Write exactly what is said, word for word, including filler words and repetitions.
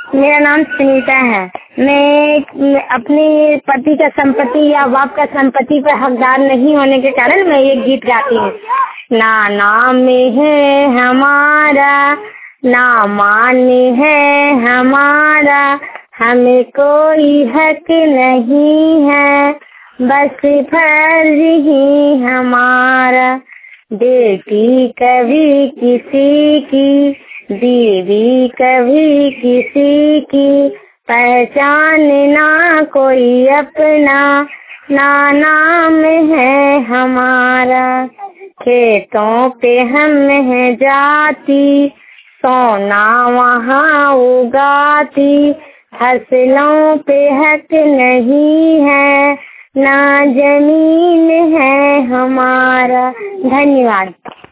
मेरा नाम सुनीता है। मैं अपने पति का संपत्ति या बाप का संपत्ति पर हकदार नहीं होने के कारण मैं ये गीत गाती हूँ। ना नाम है हमारा, ना मान है हमारा, हमें कोई हक नहीं है, बस फर्ज ही हमारा। बेटी कभी किसी की, बीवी कभी किसी की, पहचान ना कोई अपना, ना नाम है हमारा। खेतों पे हम है जाती, सोना वहाँ उगाती, फसलों पे हक नहीं है, ना जमीन है हमारा। धन्यवाद।